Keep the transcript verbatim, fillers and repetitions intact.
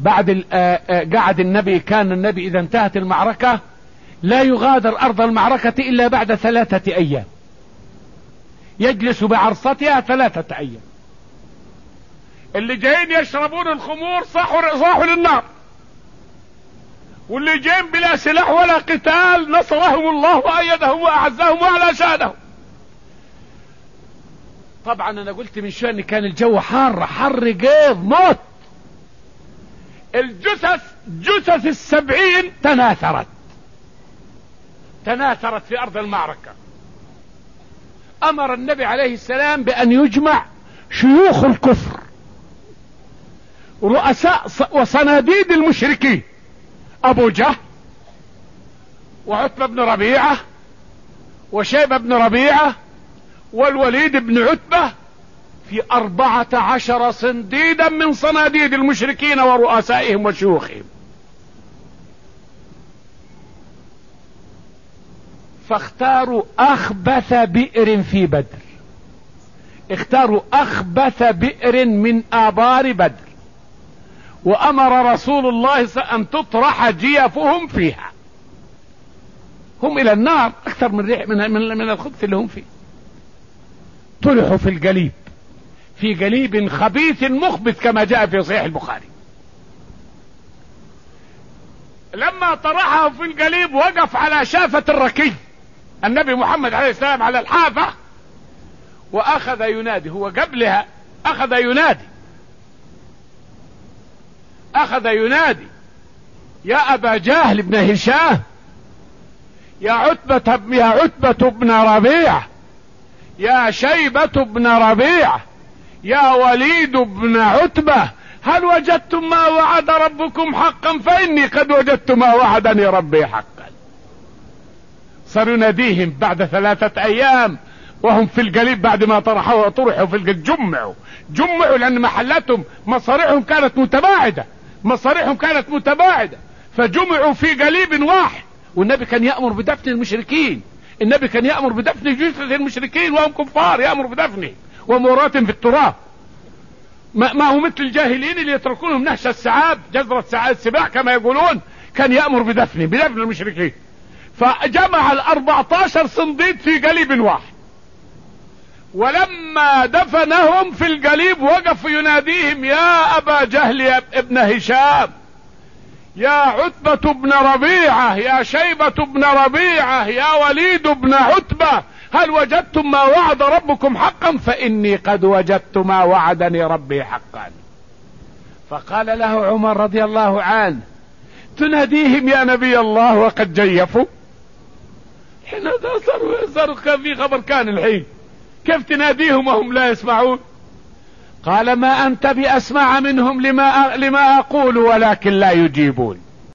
بعد قعد النبي، كان النبي اذا انتهت المعركة لا يغادر ارض المعركة الا بعد ثلاثة ايام، يجلس بعرصتها ثلاثة ايام. اللي جايين يشربون الخمور صاحوا صاحوا للنار، واللي جايين بلا سلاح ولا قتال نصرهم الله وأيدهم وأعزهم وأعلى شانهم. طبعا انا قلت من شوية ان كان الجو حار حر قيض موت. الجثث جثث السبعين تناثرت تناثرت في ارض المعركة. امر النبي عليه السلام بان يجمع شيوخ الكفر، رؤساء وصناديد المشركين، ابو جهل وعتبة بن ربيعة وشيبة بن ربيعة والوليد بن عتبة، في أربعة عشر صنديدا من صناديد المشركين ورؤسائهم وشيوخهم. فاختاروا أخبث بئر في بدر، اختاروا أخبث بئر من آبار بدر، وأمر رسول الله أن تطرح جيفهم فيها. هم إلى النار أكثر من ريح من, من, من الخبث اللي هم فيه. طرحوا في الجليب، في جليب خبيث مخبث كما جاء في صحيح البخاري. لما طرحه في الجليب وقف على شافة الركي النبي محمد عليه السلام على الحافة، وأخذ ينادي. هو قبلها أخذ ينادي أخذ ينادي يا أبا جهل بن هشام، يا عتبة يا عتبة بن ربيعة، يا شيبة بن ربيعة، يا وليد بن عتبة، هل وجدتم ما وعد ربكم حقا؟ فإني قد وجدت ما وعدني ربي حقا. صار يناديهم بعد ثلاثة أيام وهم في الجليب، بعد ما طرحوا طرحوا في الجليب جمعوا جمعوا لأن محلاتهم مصاريعهم كانت متباعدة مصاريعهم كانت متباعدة فجمعوا في جليب واحد. والنبي كان يأمر بدفن المشركين، النبي كان يأمر بدفن جثث المشركين وهم كفار، يأمر بدفنه وموراتهم في التراب. ما, ما هو مثل الجاهلين اللي يتركونهم نهش السعاب، جزرة السباع كما يقولون، كان يأمر بدفنه بدفن المشركين. فجمع الأربعة عشر صنديد في جليب واحد، ولما دفنهم في الجليب وقف يناديهم يا أبا جهل يا ابن هشام، يا عتبة بن ربيعة، يا شيبة بن ربيعة، يا وليد بن عتبة، هل وجدتم ما وعد ربكم حقا؟ فإني قد وجدت ما وعدني ربي حقا. فقال له عمر رضي الله عنه تناديهم يا نبي الله وقد جيفوا؟ حين صاروا في خبر كان الحين، كيف تناديهم وهم لا يسمعون؟ قال ما أنت بأسمع منهم لما, لما أقول ولكن لا يجيبون.